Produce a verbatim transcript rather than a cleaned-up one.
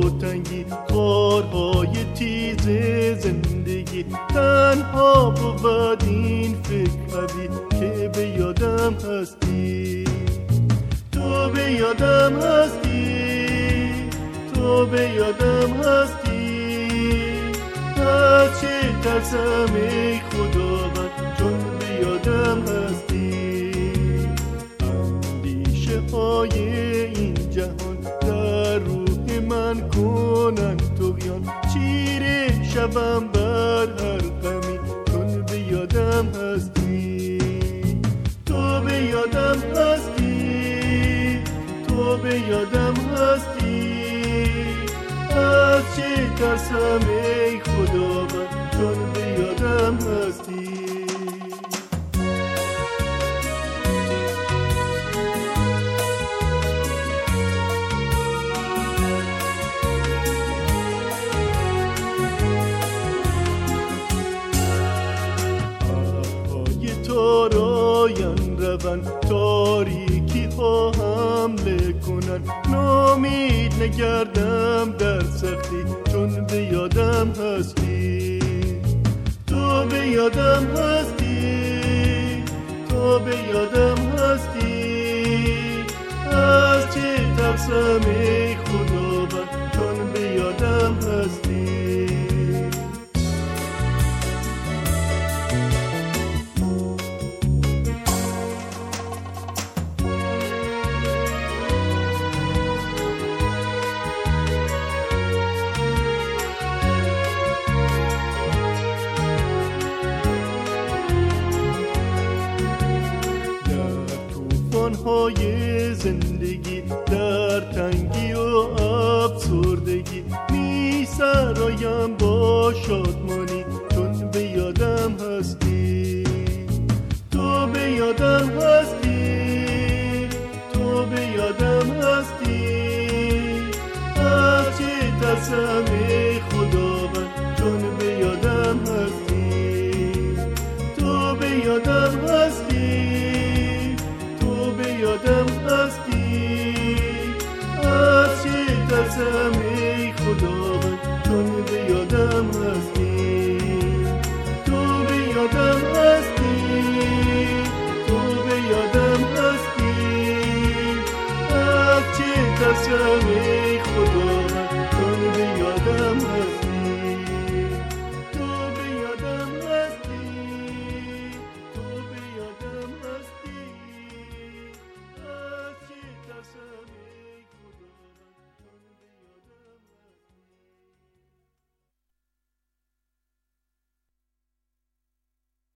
و تنگی، خارهای تیز زندگی، تنها بود این فکر قوی که به یادم هستی، تو به یادم هستی، تو به یادم هستی. از چه ترسم ای خداوند چون به یادم هستی. اندیشه های این جهان در روح من کنن طغیان، چیره شوم بر هر غمی چون به یادم هستی، تو به یادم هستی، تو به یادم هستی. از چه ترسم ای خداوند چون به یادم هستی. ابرهای تاراین روند، تاریکی ها حمله کنند، نامید نگردم در سختی چون به یادم هستی، تو به یادم هستی، تو به یادم هستی. از چه ترسم ای خداوند چون به یادم هستی. های زندگی در تنگی و افسردگی، می سرایم با شادمانی چون به یادم هستی، تو به یادم هستی، تو به یادم هستی. از چه ترسم ای خداوند چون به یادم هستی، تو به یادم هستی، یادم هستی. از چه ترسم